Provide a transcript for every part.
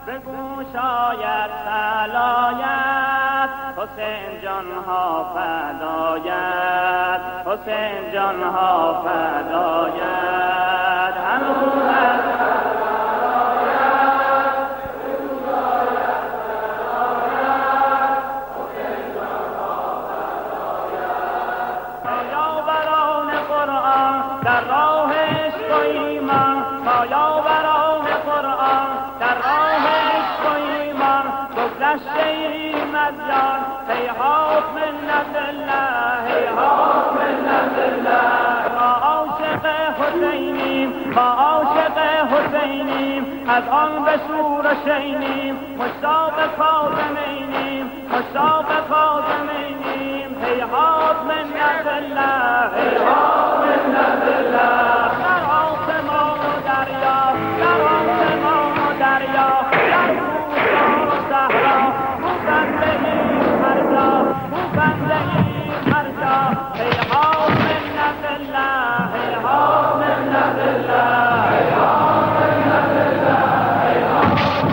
بگو شاید سلایت حسین جان ها فدایت حسین جان ها فدایت هنوز از در راه عشق و ایمان پایاوران قرآن در راه عشق و ایمان گذشته ایم از جان هیهات منت الله هیهات منت الله ما عاشق حسینیم ما عاشق حسینیم از آن به شور شینیم مشتاق کاظمینیم مشتاق کاظمینیم هیهات منت الله هیهات منت الله در آسمان و دریا در آسمان و دریا در کوهسار و صحرا او بنده ایم هر جا او بنده ایم هر جا هیهات منت الله هیهات منت الله هیهات منت الله هیهات منت الله.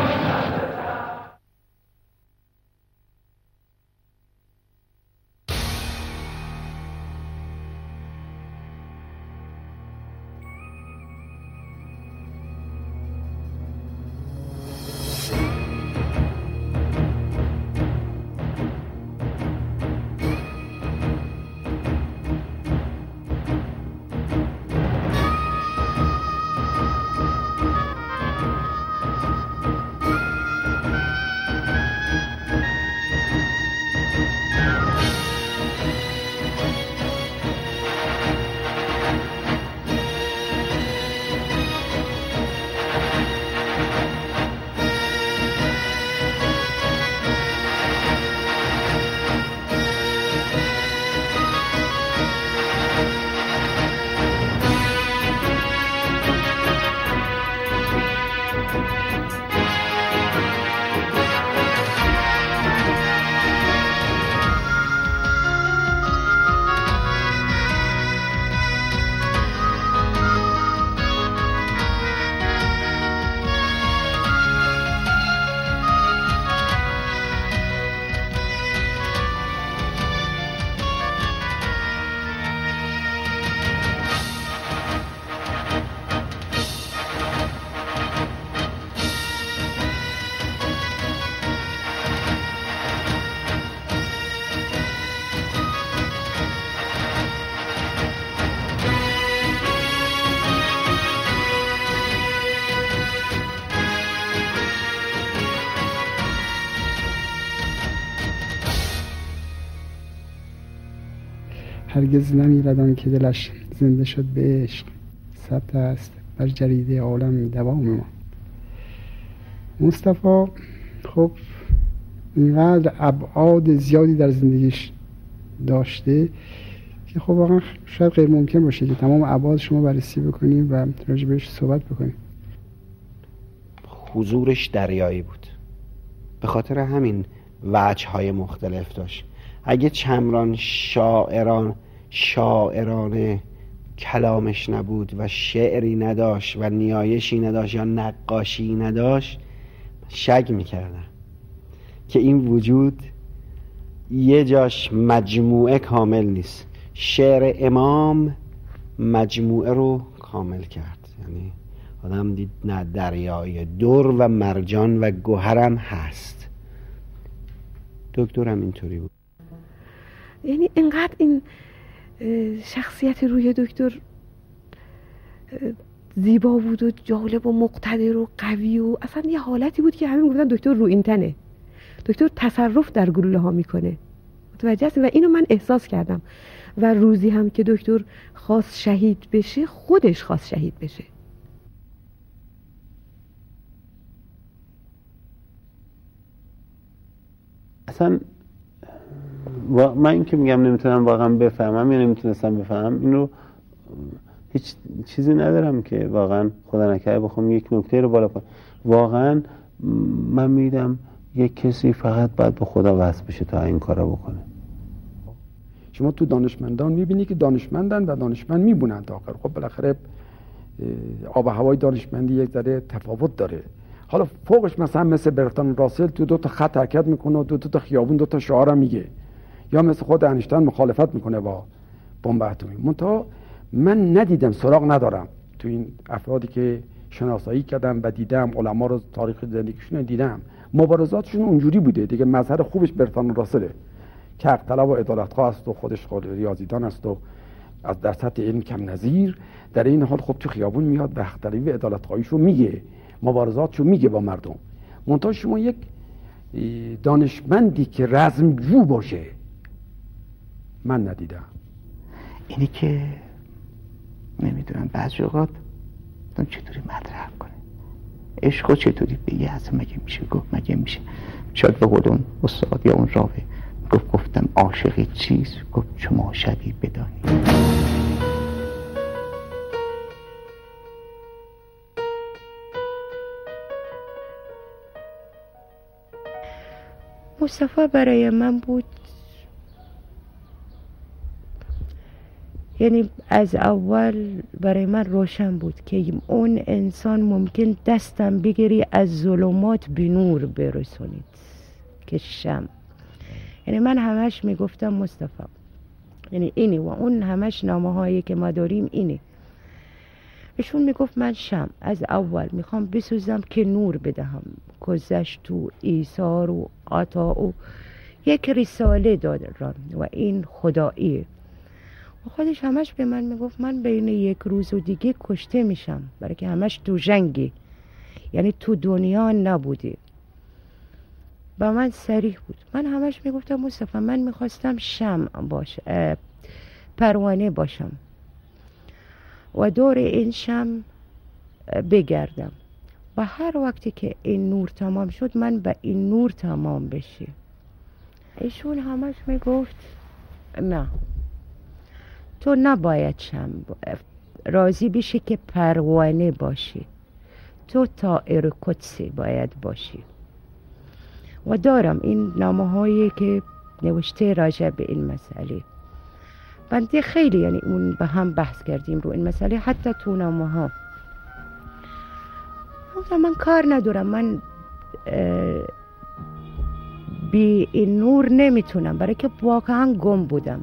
هرگز نمیرد آن که دلش زنده شد به عشق ثبت است بر جریده عالم دوام ما. مصطفی خب اینقدر ابعاد زیادی در زندگیش داشته که خب واقعا شاید غیر ممکن باشه که تمام ابعاد شما بررسی بکنیم و راجع بهش صحبت بکنیم. حضورش دریایی بود، به خاطر همین وجه‌های مختلف داشت. اگه چمران شاعرانه کلامش نبود و شعری نداشت و نیایشی نداشت یا نقاشی نداشت، شک میکردم که این وجود یه جاش مجموعه کامل نیست. شعر امام مجموعه رو کامل کرد، یعنی آدم دید نه دریای در و مرجان و گوهرم هست. دکترم اینطوری بود. یعنی اینقدر این شخصیت روی دکتر زیبا بود و جالب و مقتدر و قوی و اصلا یه حالتی بود که همه میگفتن دکتر رو این تنه، دکتر تصرف در گلوله ها میکنه. متوجه هستی؟ و اینو من احساس کردم و روزی هم که دکتر خواست شهید بشه خودش خواست شهید بشه. اصلا من این که میگم نمیتونم واقعا بفهمم یا نمیتونستم بفهمم، اینو هیچ چیزی ندارم که واقعا خدا نکرده بخوام یک نکته رو بالا کنم. واقعا من میدم یک کسی فقط باید به خدا وصل بشه تا این کارا بکنه. شما تو دانشمندان میبینی که دانشمندن و دانشمند میبونن تا آخر. خب بالاخره آب و هوای دانشمندی یک ذره تفاوت داره. حالا فوقش مثلا مثل برتراند راسل تو 2 تا خط حرکت میکنه و 2 تا خیابون 2 تا شعار میگه، یا مثل خود انیشتین مخالفت میکنه با بمب اتمی. منتها من ندیدم، سراغ ندارم تو این افرادی که شناسایی کردم و دیدم، علما رو تاریخ زندگیشون دیدم، مبارزاتشون اونجوری بوده دیگه. مظهر خوبش برتراند راسله که حق طلب و عدالت‌خواه است و خودش خود ریاضیدان است و از در سطح علم کم نظیر. در این حال خب تو خیابون میاد و حق طلبی و عدالت‌خواهیشو میگه، مبارزاتشو میگه با مردم. منتها شما یک دانشمندی که رزمجو باشه من ندیدم. اینی که نمیدونم بعضی اوقات چطوری مطرح کنه عشقو، چطوری بگه، اصلا مگه میشه گفت، مگه میشه. شاید به قول اون استاد یا اون راوی گفتم عاشقی چیست، گفت شما شبیه بدانی. مصطفی برای من بود، یعنی از اول برای من روشن بود که اون انسان ممکن دستم بگیری از ظلمات به نور برسونید که شم. یعنی من همش میگفتم مصطفی، یعنی اینی و اون همش نامه هایی که ما داریم اینی. ایشون میگفت من شم از اول میخوام بسوزم که نور بدهم، گذشت و ایثار و عطا و یک رساله دادن و این خداییه. و خودش همش به من میگفت من بین 1 روز و دیگه کشته میشم، برای که همش تو جنگی، یعنی تو دنیا نبودی. با من صریح بود. من همش میگفتم مصطفی من میخواستم شمع باشه، پروانه باشم و دور این شمع بگردم و هر وقتی که این نور تمام شد من به این نور تمام بشه. ایشون همش میگفت نه، تو نباید شمع راضی بشی که پروانه باشی، تو طائر قدسی باید باشی. و دارم این نامه هایی که نوشته راجع به این مسئله. بنده خیلی یعنی اون به هم بحث کردیم رو این مسئله، حتی تو نامه ها. من کار ندارم، من بی این نور نمیتونم، برای که واقعا گم بودم.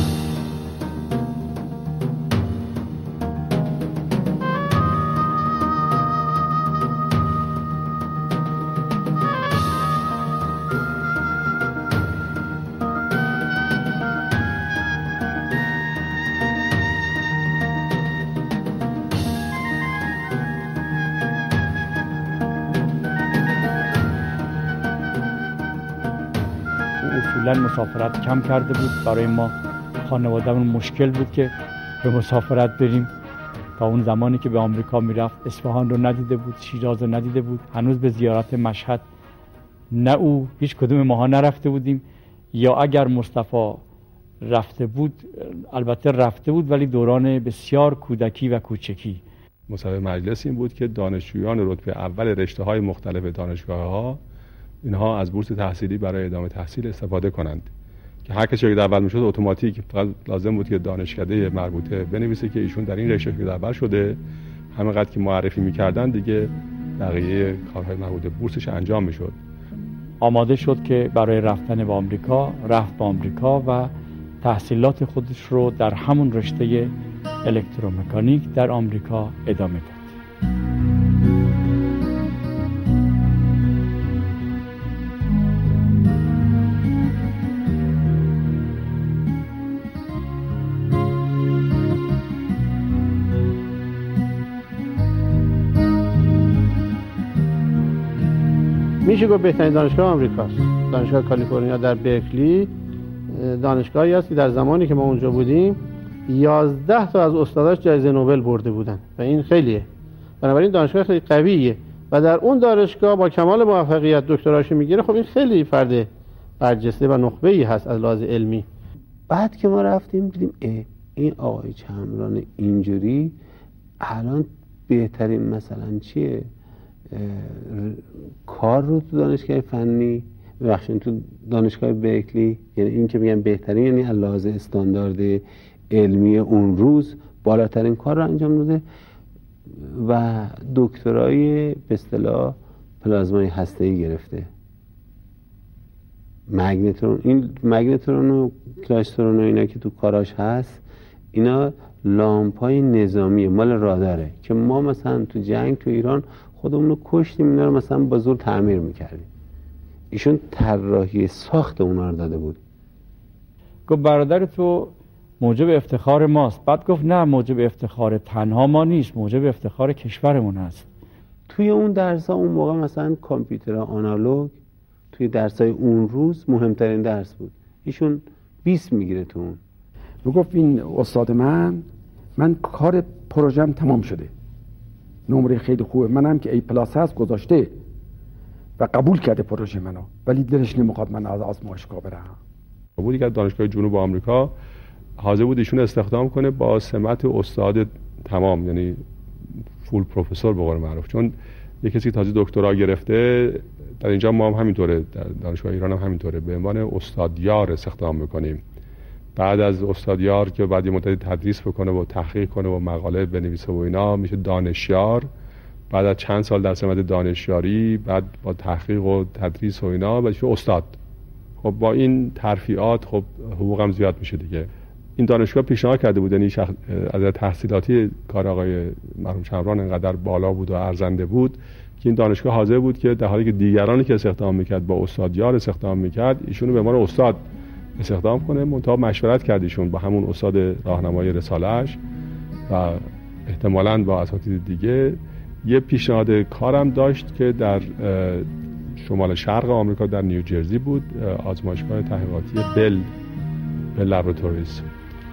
اصولا مسافرت کم کرده بود، برای ما خانواده‌مون مشکل بود که به مسافرت بریم. تا اون زمانی که به آمریکا میرفت اصفهان رو ندیده بود، شیراز رو ندیده بود، هنوز به زیارت مشهد نه او هیچ کدوم ماها نرفته بودیم، یا اگر مصطفی رفته بود البته رفته بود ولی دوران بسیار کودکی و کوچکی. مصوبه مجلس این بود که دانشجویان رتبه اول رشته‌های مختلف دانشگاه‌ها اینها از بورس تحصیلی برای ادامه تحصیل استفاده کنند، که هر کسی شاگرد اول میشد اتوماتیک فقط لازم بود که دانشکده مربوطه بنویسه که ایشون در این رشته شاگرد اول شده، همینقدر که معرفی میکردن دیگه بقیه کارهای مربوط به بورسش انجام میشد. آماده شد که برای رفتن به آمریکا رفت به آمریکا و تحصیلات خودش رو در همون رشته الکترومکانیک در آمریکا ادامه داد. میشه گفت بهترین دانشگاه آمریکاست. دانشگاه کالیفرنیا در برکلی دانشگاهی است که در زمانی که ما اونجا بودیم 11 تا از استاداش جایزه نوبل برده بودن و این خیلیه. بنابراین دانشگاه خیلی قویه و در اون دانشگاه با کمال موفقیت دکتراشو میگیره. خب این خیلی فرد برجسته و نخبه‌ای هست از لحاظ علمی. بعد که ما رفتیم دیدیم این آقای چمران اینجوری الان بهترین مثلا چیه کار رو تو دانشگاه فنی ببخشید تو دانشگاه برکلی، یعنی این که میگن بهترین یعنی از لحاظ استاندارد علمی اون روز بالاترین کار رو انجام داده و دکترای به اصطلاح پلازمای هسته‌ای گرفته. مگنترون و کلاشترون و اینا که تو کاراش هست، اینا لامپای نظامی مال راداره که ما مثلا تو جنگ تو ایران خودمون رو کشتیم، اینا رو مثلا با زور تعمیر میکردیم. ایشون طراحی ساخت اونا رو داده بود. گفت برادر تو موجب افتخار ماست. بعد گفت نه، موجب افتخار تنها ما نیست، موجب افتخار کشورمون هست. توی اون درس‌ها اون موقع مثلا کامپیوتر آنالوگ توی درس‌های اون روز مهمترین درس بود. ایشون 20 میگیره تو اون. میگفت این استاد من کار پروژم تمام شده، نمره خیلی خوبه، منم که ای پلاس هست گذاشته و قبول کرده پروژه منو، ولی دلش نمیخواد من از آزمایشگاه برم. بود که دانشگاه جنوب آمریکا حاضر بود ایشون استخدام کنه با سمت استاد تمام، یعنی فول پروفسور به قول معروف، چون یه کسی تازه دکترا گرفته. در اینجا ما هم همینطوره، در دانشگاه ایران هم همینطوره، به عنوان استادیار استخدام میکنیم. بعد از استادیار که بعد یه مدت تدریس بکنه و تحقیق کنه و مقاله بنویسه و اینا، میشه دانشیار. بعد از چند سال در سمت دانشیاری، بعد با تحقیق و تدریس و اینا میشه استاد. خب با این ترفیعات خب حقوقم زیاد میشه دیگه. این دانشگاه پیشنهاد کرده بود، یعنی از تحصیلاتی کار آقای مرحوم شمران انقدر بالا بود و ارزنده بود که این دانشگاه حاضر بود که در حالی که دیگرانی که استخدام میکرد با استادیار استخدام میکرد، ایشونو به عنوان استاد استخدام کنه. منتها مشورت کرد ایشون با همون استاد راهنمای رساله‌اش و احتمالاً با اساتید دیگه. یه پیشنهاد کارم داشت که در شمال شرق آمریکا در نیوجرسی بود، آزمایشگاه تحقیقاتی بل لابراتوریز.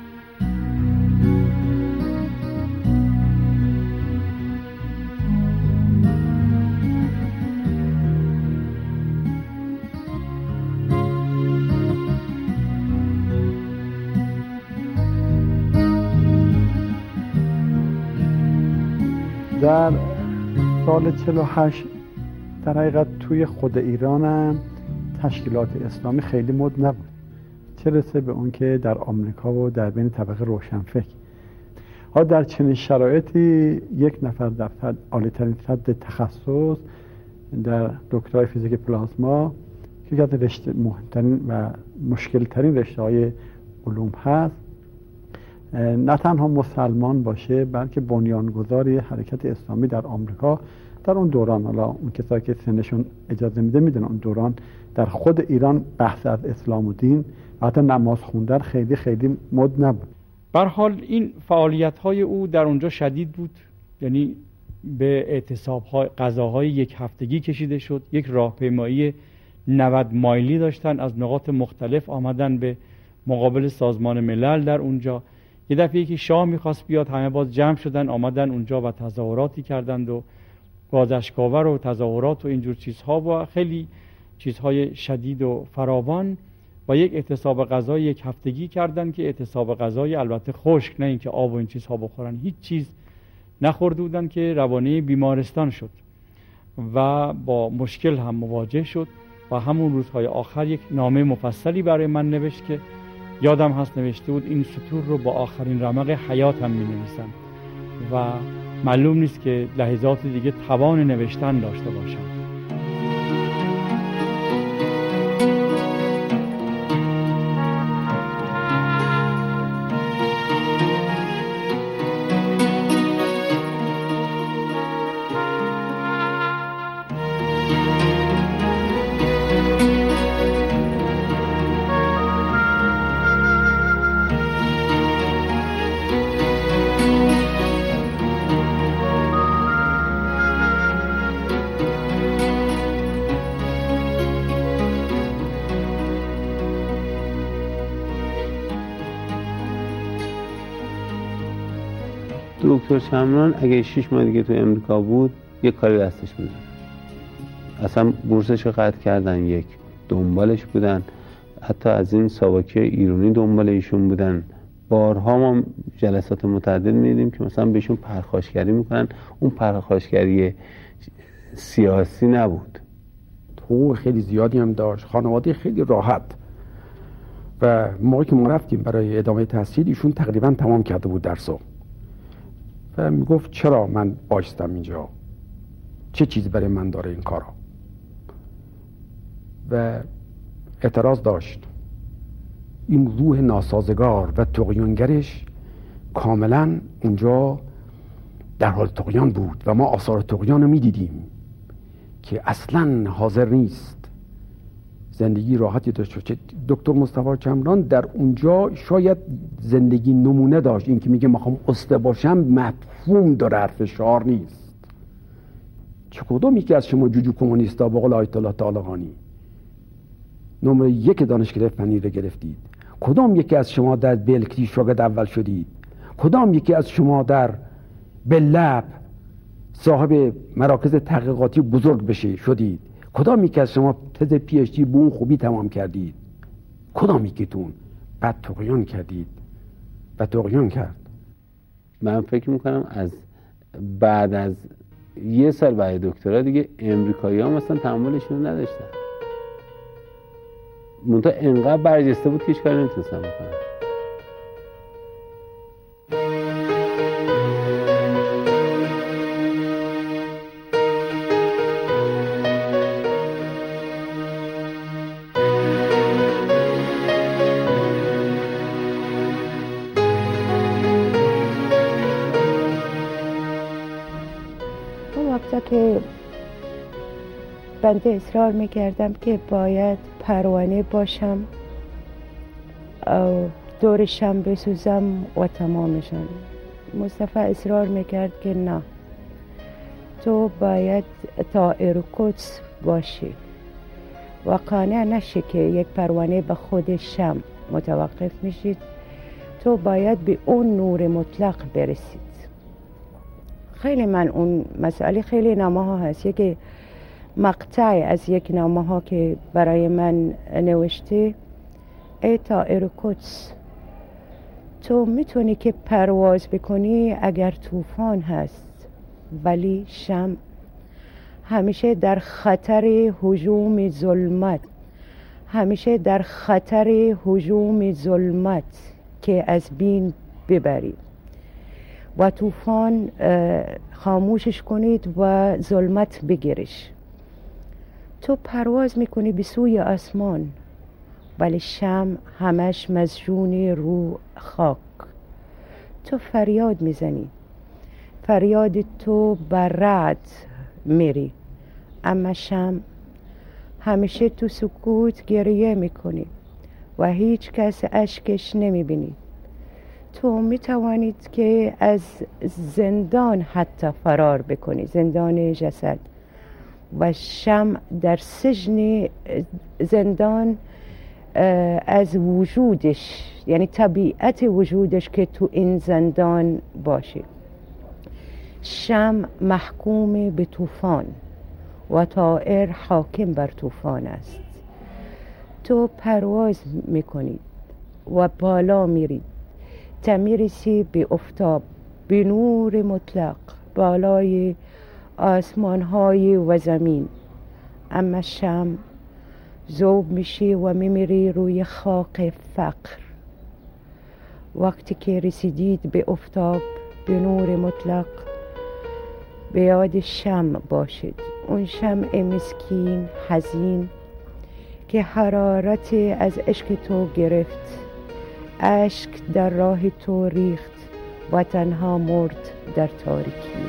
در سال 48 در حقیقت توی خود ایران هم تشکیلات اسلامی خیلی مد نبود، چه رسه به اون که در آمریکا و در بین طبقه روشنفکر. ها در چنین شرایطی یک نفر در عالی‌ترین سطح تخصص در دکترای فیزیک پلازما که یکی از رشته مهمترین و مشکلترین رشته‌های علوم هست، نه تنها مسلمان باشه بلکه بنیانگذار حرکت اسلامی در آمریکا در اون دوران، حالا اون کسایی که سنشون اجازه میده میدونن اون دوران در خود ایران بحث از اسلام و دین و حتی نماز خوندن خیلی خیلی مد نبود. به هر حال این فعالیت‌های او در اونجا شدید بود، یعنی به اعتصاب‌های غذاهای یک هفتگی کشیده شد. یک راهپیمایی 90 مایلی داشتن، از نقاط مختلف آمدن به مقابل سازمان ملل در اونجا. یه دفعه که شاه میخواست بیاد، همه باز جمع شدن آمدن اونجا و تظاهراتی کردند و گازاشکاور و تظاهرات و اینجور چیزها و خیلی چیزهای شدید و فراوان و یک اعتصاب غذای یک هفتگی کردند که اعتصاب غذای البته خشک، نه اینکه آب و این چیزها بخورن، هیچ چیز نخورده بودن که روانه بیمارستان شد و با مشکل هم مواجه شد و همون روزهای آخر یک نامه مفصلی برای من نوشت که یادم هست نوشته بود این سطور رو با آخرین رمق حیات هم می نویسم و معلوم نیست که لحظات دیگه توان نوشتن داشته باشم. دکتر شمران اگه 6 ماه دیگه تو امریکا بود یک کاری دستش بود، اصلا بورسش رو قطع کردن، یک دنبالش بودن، حتی از این ساواکی ایرانی دنبال ایشون بودن. بارها ما جلسات متعدد می‌دیدیم که مثلا بهشون پرخاشگری میکنن. اون پرخاشگری سیاسی نبود، حقوق خیلی زیادی هم داشت، خانواده خیلی راحت. و موقعی که ما رفتیم برای ادامه تحصیل ایشون تقریبا تمام کرده بود درسو و میگفت چرا من بایستم اینجا، چه چیزی برای من داره این کارا؟ و اعتراض داشت. این روح ناسازگار و طغیانگرش کاملا اونجا در حال طغیان بود و ما آثار طغیان رو میدیدیم که اصلا حاضر نیست زندگی راحتی داشته باشه. دکتر مصطفی چمران در اونجا شاید زندگی نمونه داشت. این که میگه میخوام استه باشم مفهوم داره، حرف شعار نیست. چه کدوم یکی از شما جوجو کمونیستا به قول آیت الله طالقانی نمره 1 دانشکده فنی رو گرفتید؟ کدام یکی از شما در بلکلی شاگرد اول شدید؟ کدام یکی از شما در بلب صاحب مراکز تحقیقاتی بزرگ بشه شدید؟ کدام یکی از شما تز پی اچ دی به اون خوبی تمام کردید؟ کدام یکیتون بعد طغیان کردید و طغیان کرد؟ من فکر میکنم از بعد از 1 سال بعد دکترا دیگه امریکایی ها مثلا تحملشون نداشتن. منتها انقدر برجسته بود که هیچ کاری نمیتونستن بکنن. که بنده اصرار میکردم که باید پروانه باشم، دورشم بسوزم و تمامشان. مصطفی اصرار میکرد که نه، تو باید طائر قدس باشی و قانع نشی که یک پروانه به خود شم متوقف میشید، تو باید به اون نور مطلق برسید. خیلی من اون مسئله خیلی نامه ها هست. یک مقطع از یک نامه ها که برای من نوشته: ای طائر قدس، تو میتونی که پرواز بکنی اگر طوفان هست، ولی شمع همیشه در خطر هجوم ظلمت، همیشه در خطر هجوم ظلمت که از بین ببری و طوفان خاموشش کنید و ظلمت بگیرش. تو پرواز میکنی به سوی آسمان، ولی شمع همش مزجون رو خاک. تو فریاد میزنی، فریاد تو بر رعد میری، اما شمع همیشه تو سکوت گریه میکنی و هیچ کس اشکش نمیبینی. تو میتوانید که از زندان حتی فرار بکنی، زندان جسد، و شمع در سجن زندان از وجودش، یعنی طبیعت وجودش که تو این زندان باشه. شمع محکوم به طوفان و طائر حاکم بر طوفان است. تو پرواز میکنید و بالا میرید تا میرسی به آفتاب، به نور مطلق بالای آسمان‌های و زمین. اما شمع ذوب میشی و میمیری روی خاک فقر. وقتی که رسیدید به آفتاب، به نور مطلق، به یاد شمع باشید، اون شمع مسکین حزین که حرارت از عشق تو گرفت، اشک در راه تو ریخت و تنها مرد در تاریکی.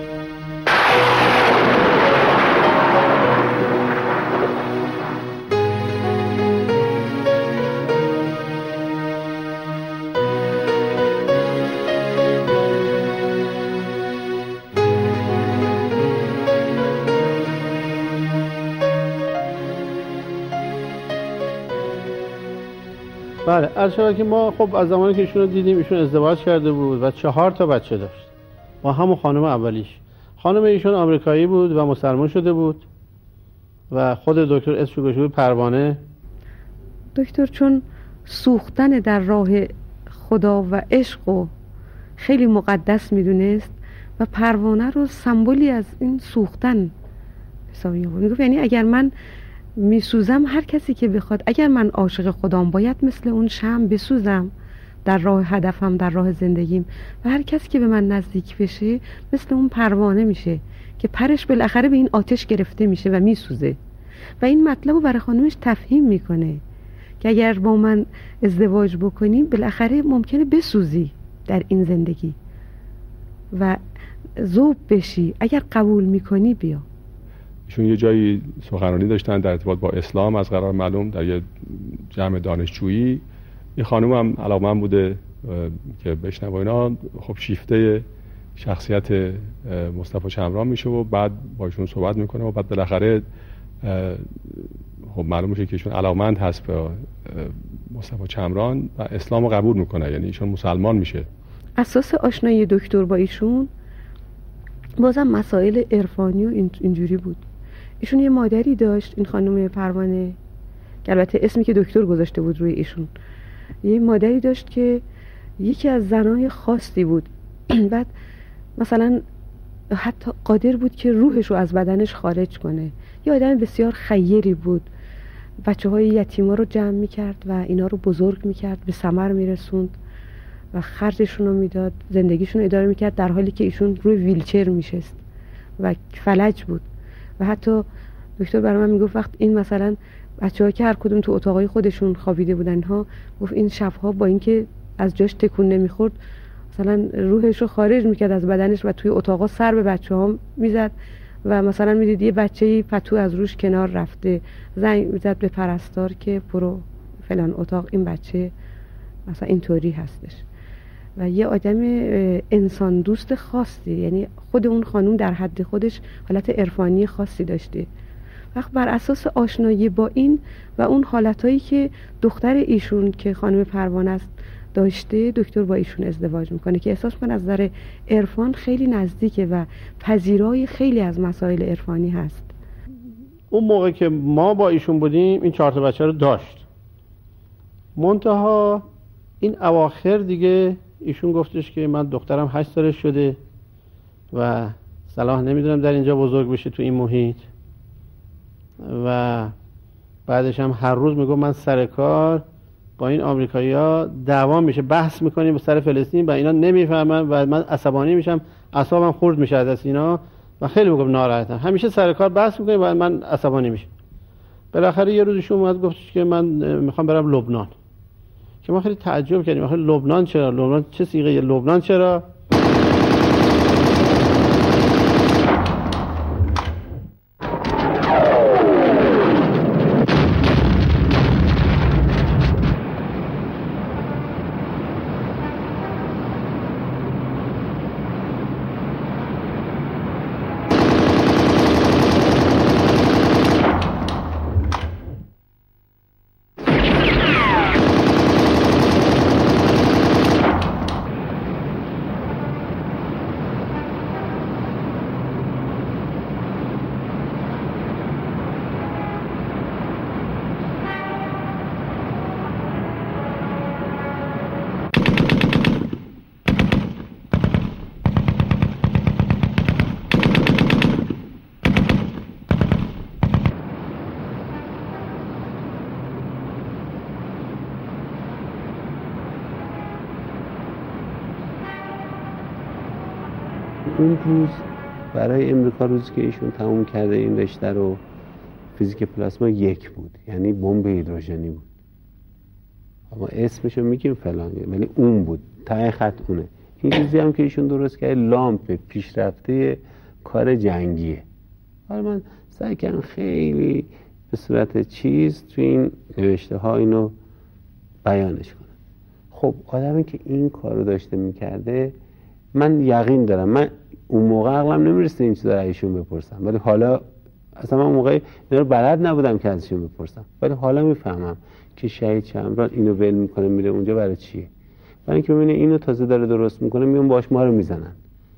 بله، عرض شود که ما خب از زمانی که ایشون رو دیدیم، ایشون ازدواج کرده بود و 4 تا بچه داشت با همون خانم اولیش. خانم ایشون آمریکایی بود و مسلمان شده بود و خود دکتر اسمش گذاشته بود پروانه. دکتر چون سوختن در راه خدا و عشق و خیلی مقدس میدونست و پروانه رو سمبولی از این سوختن حسابی میگفت، یعنی اگر من میسوزم، هر کسی که بخواد، اگر من عاشق خدام، باید مثل اون شمع بسوزم در راه هدفم، در راه زندگیم، و هر کسی که به من نزدیک بشه مثل اون پروانه میشه که پرش بالاخره به این آتش گرفته میشه و میسوزه و این مطلب رو برای خانومش تفهیم میکنه که اگر با من ازدواج بکنیم بالاخره ممکنه بسوزی در این زندگی و ذوب بشی، اگر قبول میکنی بیا. ایشون یه جایی سخنرانی داشتن در ارتباط با اسلام از قرار معلوم در یه جمع دانشجویی. یه خانم هم علاقه‌مند بوده که بشنوه اینا، خب شیفته شخصیت مصطفی چمران میشه و بعد با ایشون صحبت میکنه و بعد بالاخره خب معلوم میشه که ایشون علاقه‌مند هست به مصطفی چمران و اسلام رو قبول میکنه، یعنی ایشون مسلمان میشه. اساس آشنایی دکتر با ایشون بازم مسائل عرفانی و اینجوری بود. ایشون یه مادری داشت، این خانم پروانه که البته اسمی که دکتر گذاشته بود روی ایشون، یه مادری داشت که یکی از زنای خاصی بود بعد مثلا حتی قادر بود که روحش رو از بدنش خارج کنه. یه آدم بسیار خیری بود، بچه های یتیما رو جمع میکرد و اینا رو بزرگ میکرد، به ثمر میرسوند و خرجشون رو میداد، زندگیشون رو اداره میکرد، در حالی که ایشون روی ویلچر میشست و فلج بود. و حتی دکتر برای من میگفت وقت این مثلا بچه‌ها که هر کدوم تو اتاقای خودشون خوابیده بودن ها، گفت این شبها با اینکه از جاش تکون نمیخورد مثلا روحش رو خارج میکرد از بدنش و توی اتاقا سر به بچه‌ها میزد و مثلا میدید یه بچه‌ای پتو از روش کنار رفته، زنگ میزد به پرستار که برو فلان اتاق، این بچه مثلا اینطوری هستش. و یه آدم انسان دوست خاصی، یعنی خود اون خانوم در حد خودش حالت عرفانی خاصی داشته. وقت بر اساس آشنایی با این و اون حالتایی که دختر ایشون که خانم پروانه است داشته، دکتر با ایشون ازدواج میکنه که احساس من از نظر عرفان خیلی نزدیکه و پذیرای خیلی از مسائل عرفانی هست. اون موقع که ما با ایشون بودیم این 4 تا بچه رو داشت، منتها این اواخر دیگه ایشون گفتش که من دخترم 8 سالش شده و صلاح نمیدونم در اینجا بزرگ بشه تو این محیط، و بعدش هم هر روز میگم من سر کار با این آمریکایی‌ها دعوا میشه، بحث میکنیم به سر فلسطین و اینا نمیفهمن و من عصبانی میشم، اعصابم خورد میشه از اینا و خیلی میگم ناراحتم، همیشه سر کار بحث میکنیم و من عصبانی میشم. بالاخره یه روز ایشون اومد گفتش که من میخوام برم لبنان، که ما خیلی تعجب کردیم آخه لبنان چرا؟ لبنان چه صیغه؟ لبنان چرا؟ اون روز برای امریکا روزی که ایشون تموم کرده این رشته رو، فیزیک پلاسما 1 بود، یعنی بمب هیدروژنی بود. اما اسمشو میگیم فلان، ولی اون بود، ته خط اونه. این چیزی هم که ایشون درست کرده لامپ پیشرفته کار جنگیه. حالا من سعی کردم خیلی به صورت چیز تو این نوشته ها اینو بیانش کنم. خب آدمی که این کارو داشته میکرده، من یقین دارم، من اون موقع عقلم نمیرسه این چیزا رو ایشون بپرسم، ولی حالا اصلا من اون موقع اینا رو بلد نبودم که ازشون بپرسم، ولی حالا میفهمم که شهید چمران اینو ول میکنه میره اونجا برای چیه؟ برای اینکه ببینه اینو تازه داره درست میکنه، میون باش ما رو میزنن.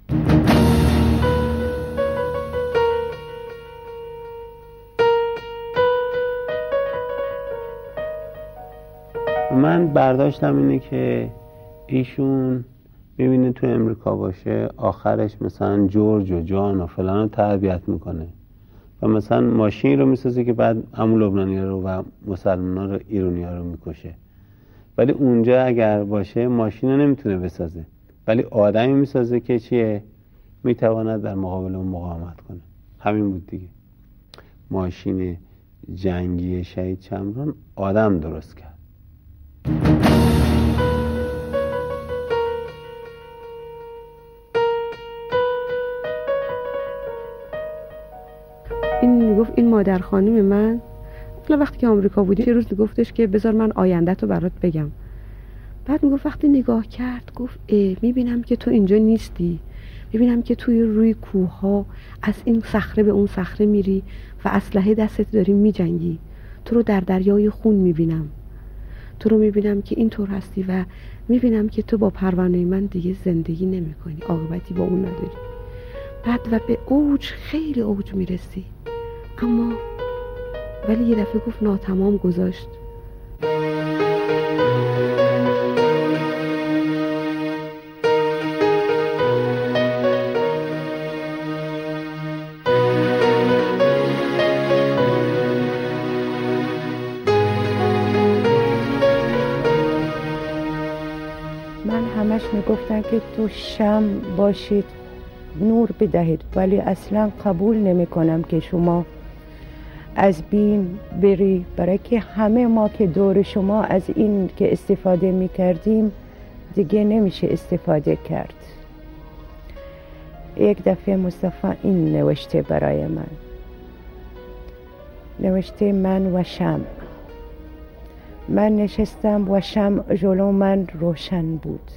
من برداشتم اینه که ایشون میبینه تو امریکا باشه، آخرش مثلا جورج و جان و فلان رو تربیت میکنه و مثلا ماشین رو میسازه که بعد همون لبنانی رو و مسلمان رو ایرانی رو میکشه، ولی اونجا اگر باشه ماشین رو نمیتونه بسازه، ولی آدمی میسازه که چیه؟ میتواند در مقابل اون مقاومت کنه. همین بود دیگه. ماشین جنگی شهید شمران آدم درست کرد. این میگفت این مادر خانم من وقتی که آمریکا بودیم یه روز میگفتش که بذار من آینده تو برات بگم. بعد میگفت وقتی نگاه کرد گفت میبینم که تو اینجا نیستی، میبینم که توی روی کوه ها از این صخره به اون صخره میری و اسلحه دستت داری میجنگی. تو رو در دریای خون میبینم، تو رو میبینم که اینطور هستی و میبینم که تو با پروانه من دیگه زندگی نمی کنی، عاقبتی با اون نداری. بعد و به اوج، خیلی اوج میرسی، اما ولی یه دفعه گفت ناتمام گذاشت. من همش میگفتن که تو شم باشید، نور بدهید، ولی اصلا قبول نمی کنم که شما از بین بری، برای که همه ما که دور شما از این که استفاده می کردیم دیگه نمیشه استفاده کرد. یک دفعه مصطفی این نوشته برای من، نوشته من و شمع. من نشستم و شمع جلو من روشن بود.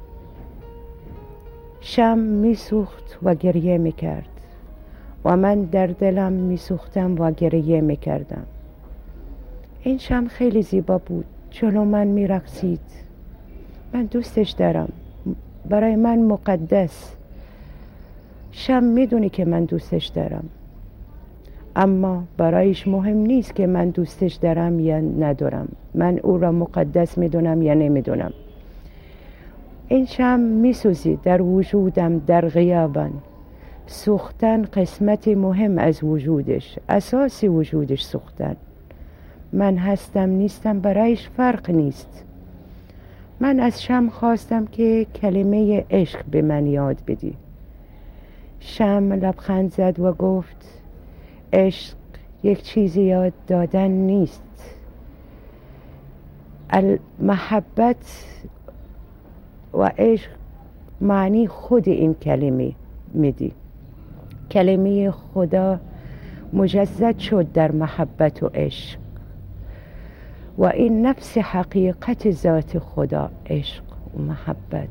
شمع می سوخت و گریه می کرد و من در دلم می سوختم و گریه می کردم. این شمع خیلی زیبا بود، جلو من می رقصید. من دوستش دارم، برای من مقدس. شمع می دونی که من دوستش دارم، اما برایش مهم نیست که من دوستش دارم یا ندارم. من او را مقدس می دونم یا نمی دونم. این شمع می سوزید در وجودم، در غیابم. سوختن قسمت مهم از وجودش، اساس وجودش سوختن. من هستم نیستم برایش فرق نیست. من از شمع خواستم که کلمه عشق به من یاد بدی. شمع لبخند زد و گفت عشق یک چیزی یاد دادن نیست. محبت و عشق معنی خود این کلمه میدی. کلمه خدا مجسد شد در محبت و عشق و این نفس حقیقت ذات خدا، عشق و محبت.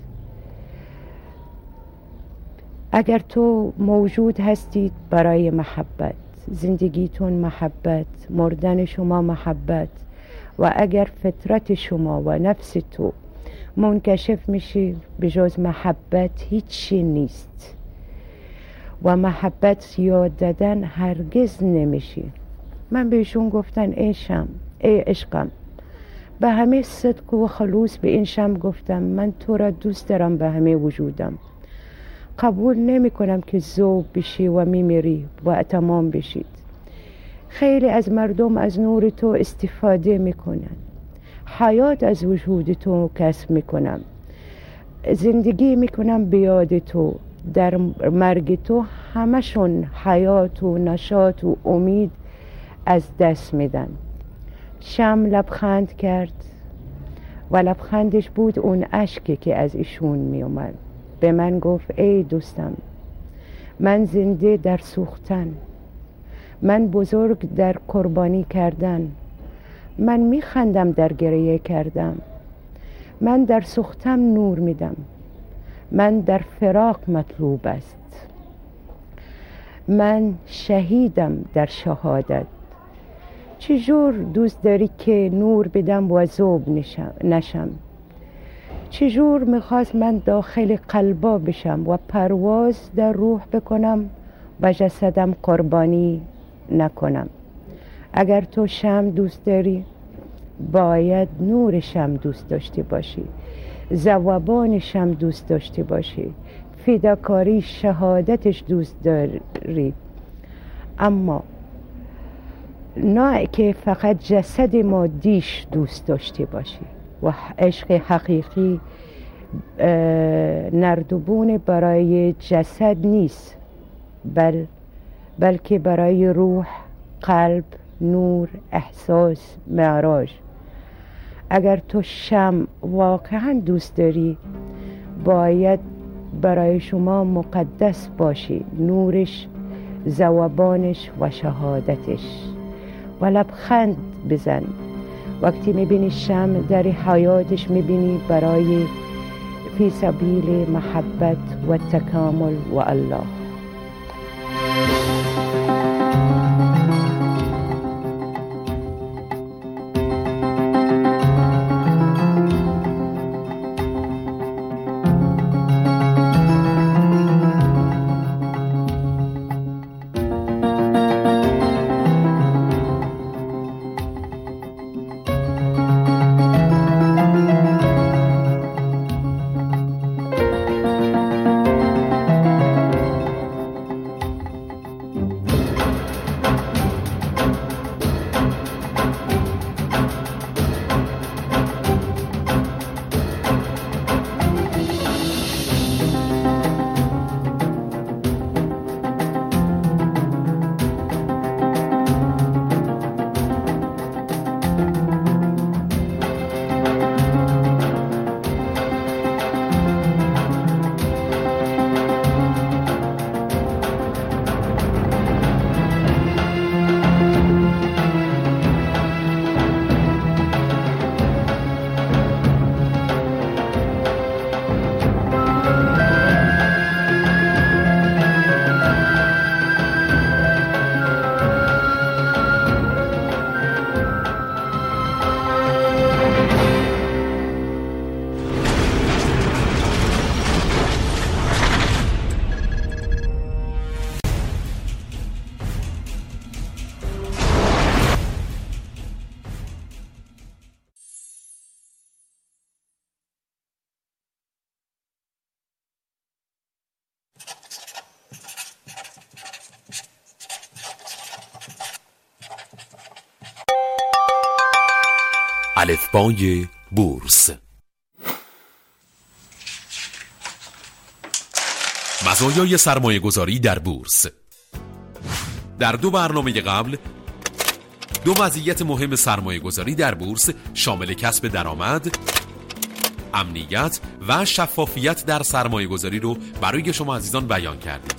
اگر تو موجود هستید برای محبت، زندگیتون محبت، مردن شما محبت، و اگر فطرت شما و نفس تو منکشف میشی به جز محبت هیچی نیست و محبت یاد دادن هرگز نمیشی. من بهشون گفتن ای شمع، ای عشقم، به همه صدق و خلوص به این شمع گفتم من تو را دوست دارم به همه وجودم. قبول نمی کنم که ذوب بشی و میمیری و تمام بشید. خیلی از مردم از نور تو استفاده میکنن، حیات از وجود تو کسب میکنم، زندگی میکنم بیاد تو. در مرگ تو همشون حیات و نشاط و امید از دست میدن. شمع لبخند کرد و لبخندش بود اون اشکی که از ایشون میومد. به من گفت ای دوستم، من زنده در سوختن، من بزرگ در قربانی کردن، من میخندم در گریه کردم، من در سوختم نور میدم، من در فراق مطلوب است، من شهیدم در شهادت. چجور دوست داری که نور بدم و ذوب نشم؟ چجور میخواست من داخل قلبا بشم و پرواز در روح بکنم و جسدم قربانی نکنم؟ اگر تو شمع دوست داری باید نور شمع دوست داشته باشی، ذوبان شمع دوست داشته باشی، فداکاری شهادتش دوست داری. اما نه که فقط جسد مادیش دوست داشته باشی. و عشق حقیقی نردبون برای جسد نیست، بلکه برای روح، قلب، نور، احساس، معراج. اگر تو شمع واقعا دوست داری باید برای شما مقدس باشی، نورش، ذوبانش و شهادتش. و لبخند بزن وقتی میبینی شمع در حیاتش، میبینی برای فی سبیل محبت و تکامل و الله. الفبای بورس. مزایای سرمایه گذاری در بورس. در 2 برنامه قبل 2 مزیت مهم سرمایه گذاری در بورس شامل کسب درآمد، امنیت و شفافیت در سرمایه گذاری رو برای شما عزیزان بیان کردیم.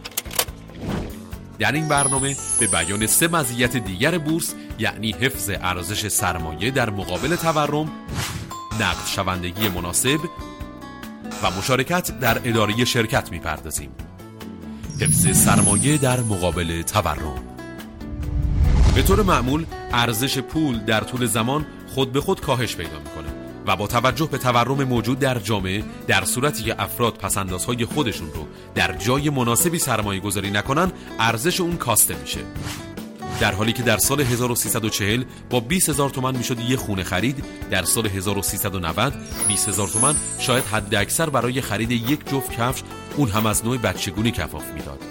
در این برنامه به بیان 3 مزیت دیگر بورس، یعنی حفظ ارزش سرمایه در مقابل تورم، نقد شوندگی مناسب و مشارکت در اداره شرکت می‌پردازیم. حفظ سرمایه در مقابل تورم. به طور معمول ارزش پول در طول زمان خود به خود کاهش پیدا می‌کنه و با توجه به تورم موجود در جامعه، در صورتی که افراد پس‌اندازهای خودشون رو در جای مناسبی سرمایه گذاری نکنن، ارزش اون کاسته میشه. در حالی که در سال 1340 با 20,000 تومان میشد یه خونه خرید، در سال 1390 20,000 تومان شاید حد اکثر برای خرید یک جفت کفش، اون هم از نوع بچگونی، کفاف میداد.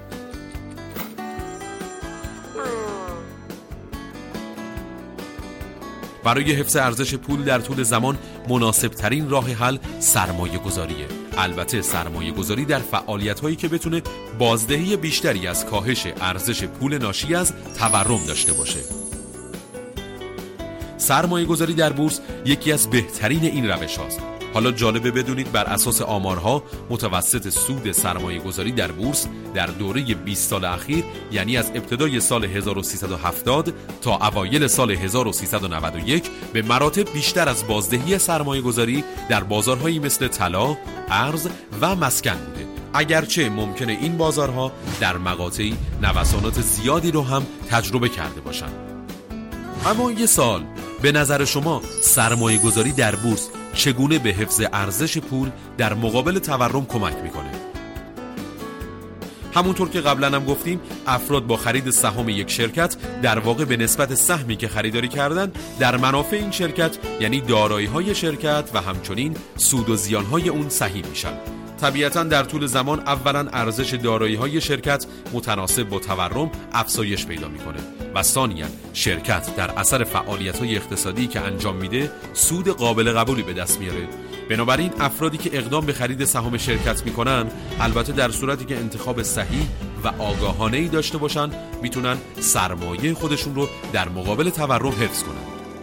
برای حفظ ارزش پول در طول زمان مناسب ترین راه حل سرمایه گذاریه. البته سرمایه گذاری در فعالیت هایی که بتونه بازدهی بیشتری از کاهش ارزش پول ناشی از تورم داشته باشه. سرمایه گذاری در بورس یکی از بهترین این روش هاست. حالا جالبه بدونید بر اساس آمارها متوسط سود سرمایه گذاری در بورس در دوره 20 سال اخیر، یعنی از ابتدای سال 1370 تا اوایل سال 1391، به مراتب بیشتر از بازدهی سرمایه گذاری در بازارهایی مثل طلا، ارز و مسکن بوده. اگرچه ممکنه این بازارها در مقاطعی نوسانات زیادی رو هم تجربه کرده باشند. اما یه سال، به نظر شما سرمایه گذاری در بورس چگونه به حفظ ارزش پول در مقابل تورم کمک میکنه؟ همونطور که قبلا هم گفتیم، افراد با خرید سهام یک شرکت در واقع به نسبت سهمی که خریداری کردن در منافع این شرکت، یعنی دارایی‌های شرکت و همچنین سود و زیان‌های اون سهیم میشن. طبیعتاً در طول زمان اولاً ارزش دارایی‌های شرکت متناسب با تورم افزایش پیدا میکنه و ثانیاً شرکت در اثر فعالیت‌های اقتصادی که انجام میده سود قابل قبولی به دست میاره بنابراین افرادی که اقدام به خرید سهام شرکت میکنن، البته در صورتی که انتخاب صحیح و آگاهانه‌ای داشته باشن، میتونن سرمایه خودشون رو در مقابل تورم حفظ کنن.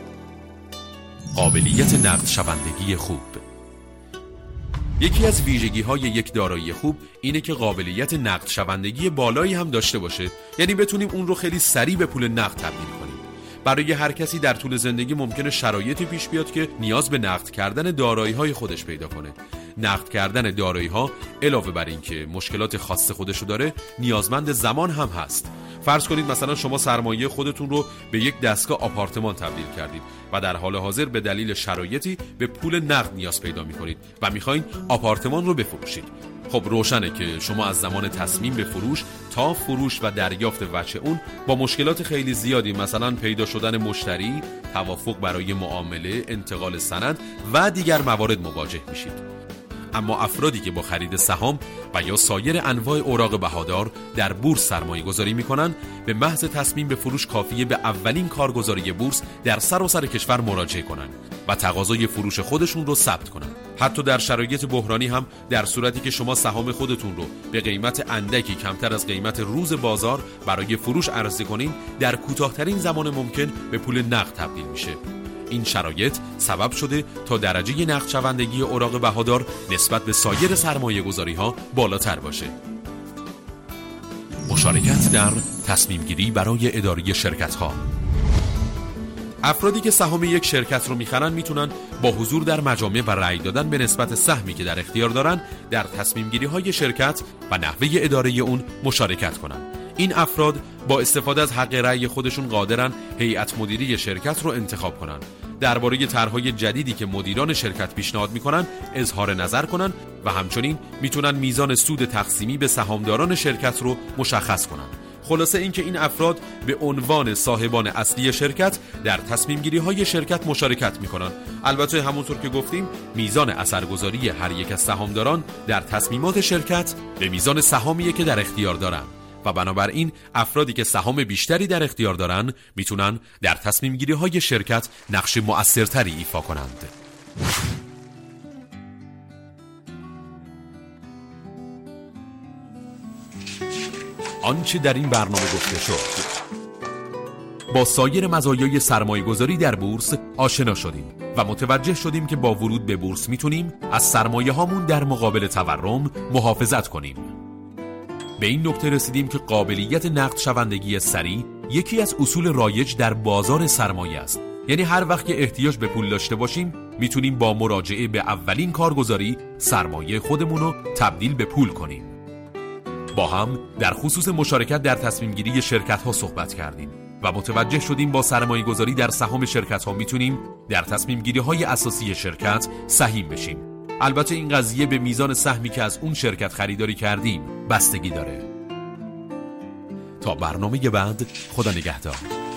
قابلیت نقد شوندگی خوب. یکی از ویژگی‌های یک دارایی خوب اینه که قابلیت نقد شوندگی بالایی هم داشته باشه، یعنی بتونیم اون رو خیلی سریع به پول نقد تبدیل کنیم. برای هر کسی در طول زندگی ممکنه شرایطی پیش بیاد که نیاز به نقد کردن دارایی‌های خودش پیدا کنه. نقد کردن دارایی‌ها علاوه بر این که مشکلات خاص خودشو داره، نیازمند زمان هم هست. فرض کنید مثلا شما سرمایه خودتون رو به یک دستگاه آپارتمان تبدیل کردید و در حال حاضر به دلیل شرایطی به پول نقد نیاز پیدا می‌کنید و می‌خواید آپارتمان رو بفروشید. خب روشنه که شما از زمان تصمیم به فروش تا فروش و دریافت وجه اون با مشکلات خیلی زیادی، مثلا پیدا شدن مشتری، توافق برای معامله، انتقال سند و دیگر موارد مواجه میشید. اما افرادی که با خرید سهام و یا سایر انواع اوراق بهادار در بورس سرمایه گذاری میکنن، به محض تصمیم به فروش کافیه به اولین کارگزاری بورس در سراسر کشور مراجعه کنن و تقاضای فروش خودشون رو ثبت کنن. حتی در شرایط بحرانی هم در صورتی که شما سهام خودتون رو به قیمت اندکی کمتر از قیمت روز بازار برای فروش عرضه کنین، در کوتاه‌ترین زمان ممکن به پول نقد تبدیل میشه. این شرایط سبب شده تا درجه نقد شوندگی اوراق بهادار نسبت به سایر سرمایه گذاری ها بالاتر باشه. مشارکت در تصمیم گیری برای اداره شرکت ها. افرادی که سهام یک شرکت رو میخرن میتونن با حضور در مجامع و رأی دادن به نسبت سهمی که در اختیار دارن در تصمیم گیری های شرکت و نحوه اداره اون مشارکت کنن. این افراد با استفاده از حق رأی خودشون قادرن هیئت مدیره شرکت رو انتخاب کنن، درباره طرح‌های جدیدی که مدیران شرکت پیشنهاد میکنن اظهار نظر کنن و همچنین میتونن میزان سود تقسیمی به سهامداران شرکت رو مشخص کنن. خلاصه اینکه این افراد به عنوان صاحبان اصلی شرکت در تصمیم گیری های شرکت مشارکت میکنن. البته همونطور که گفتیم میزان اثرگذاری هر یک از سهامداران در تصمیمات شرکت به میزان سهامیه که در اختیار دارن و بنابراین افرادی که سهام بیشتری در اختیار دارن میتونن در تصمیم گیری های شرکت نقش مؤثرتری ایفا کنند. آنچه در این برنامه گفته شد، با سایر مزایای سرمایه‌گذاری در بورس آشنا شدیم و متوجه شدیم که با ورود به بورس میتونیم از سرمایه هامون در مقابل تورم محافظت کنیم. به این نکته رسیدیم که قابلیت نقد شوندگی سریع یکی از اصول رایج در بازار سرمایه است. یعنی هر وقت که احتیاج به پول داشته باشیم میتونیم با مراجعه به اولین کارگزاری سرمایه خودمون رو تبدیل به پول کنیم. با هم در خصوص مشارکت در تصمیم گیری شرکت ها صحبت کردیم و متوجه شدیم با سرمایه گذاری در سهام شرکت ها میتونیم در تصمیم گیری های اساسی شرکت سهیم بشیم. البته این قضیه به میزان سهمی که از اون شرکت خریداری کردیم بستگی داره. تا برنامه بعد، خدا نگهدار.